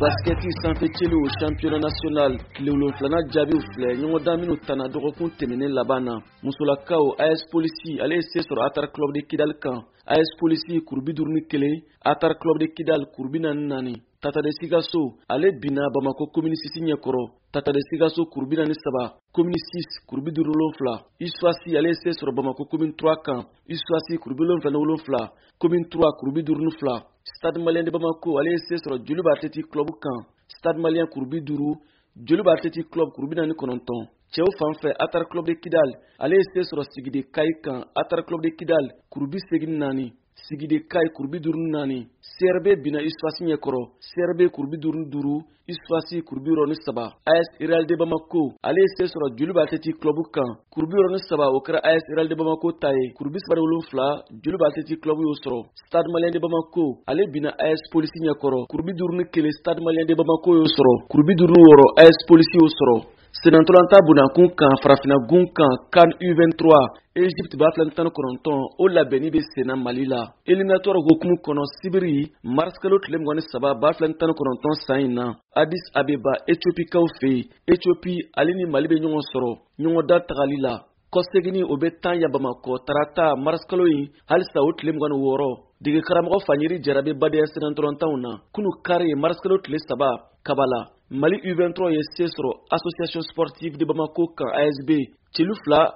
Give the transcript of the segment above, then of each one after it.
Basketi sanfɛcɛli o championnat national tile 7 jaabiw filɛ ɲɔgɔndan minnu tana dɔgɔkun tɛmɛnen laban na. Musolakaw AS Police ale ye se sɔrɔ Atar Club de Kidal kan. AS Police kuru 51, Atar Club de Kidal kuru 44. Tata de Sikaso ale bina Bamako commune 6 ɲɛkɔrɔ. Tata de Sikaso kuru 43, commune 6 kuru 57. Issoisi ale ye se sɔrɔ Bamako commune 3 kan. Issoisi kuru 77, commune 3 kuru 52. Stade Malien de Bamako ale ye se sɔrɔ Joliba Athletic Club kan. Stade Malien kuru 50, Joliba Athletic Club kuru 49. Cɛw fanfɛ Atar Club de Kidal ale ye se sɔrɔ Sigide Kai kan. Atar Club de Kidal kuru 84, Sigide Kai kuru 54. CRB bina Issoisi ɲɛkɔrɔ. CRB kuru 55, Issoisi kuru 63. AS Real de Bamako ale ye se sɔrɔ Joliba Athletic Club kan. Kuru 63 o kɛra AS Real de Bamako ta ye. Kuru 37, Joliba Athletic Club y'o sɔrɔ. Stade Malien de Bamako ale bina AS Police ɲɛkɔrɔ. Kuru 51 Stade Malien de Bamako y'o sɔrɔ. Kuru 56 AS Police y'o sɔrɔ. Senantolanta Bunakun kan farafina gun kan CAN U23 Egypte b'a filɛ 19 o labɛnni bɛ senna Mali la. Éliminatoire hokumu kɔnɔ Sibiri mars kalo tile 23 b'a filɛ 19 san in na. Addis Abeba Éthiopikaw fɛ yen. Éthiopie ale ni Mali bɛ ɲɔgɔn sɔrɔ ɲɔgɔndan tagali la. Kɔsegini o bɛ tan ya Bamakɔ tarata mars kalo in halisa o tile 26 dege karamɔgɔ Fanyeri Jarabe badaya senantolantanw na. Kunu kari mars kalo tile 3 Kabala. Mali U23 ye se sɔrɔ Association Sportive de Bamako kan ASB celu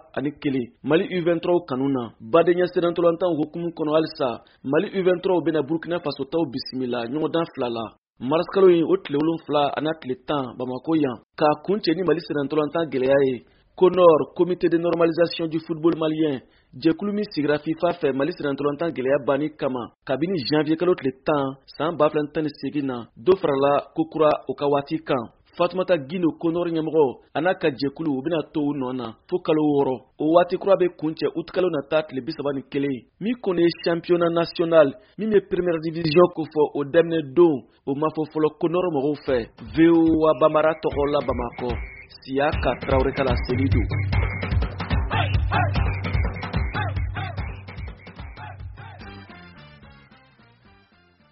2-1. Mali U23 kanuna badenya senantolantan hokumu kɔnɔ halisa Mali U23 bɛna Burkina Faso taw bisimila ɲɔgɔndan 2 la. Mars kalo in o tile 7 ana tile 10 Bamako yan k'a kuncɛ ni Mali senantolantan gɛlɛya ye. CONOR, Comité de normalisation du football malien, jɛkulu min sigira FIFA fɛ Mali senantolantan gɛlɛya banni kama kabini janvier kalo tile 10 san 2018 na dɔ farala kokura o ka waati kan. Fatoumata Guino CONOR ɲɛmɔgɔ a n'a ka jɛkulu u bɛna to u nɔ na fo kalo 6. O waati kura bɛ kuncɛ août kalo nata tile 31 min kɔni ye championnat national min bɛ première division ko fɔ o daminɛ don o ma fɔ fɔlɔ CONOR mɔgɔw fɛ. VOA Bambara tɔgɔ la Bamakɔ. Siaka Traoré Kala Selidou.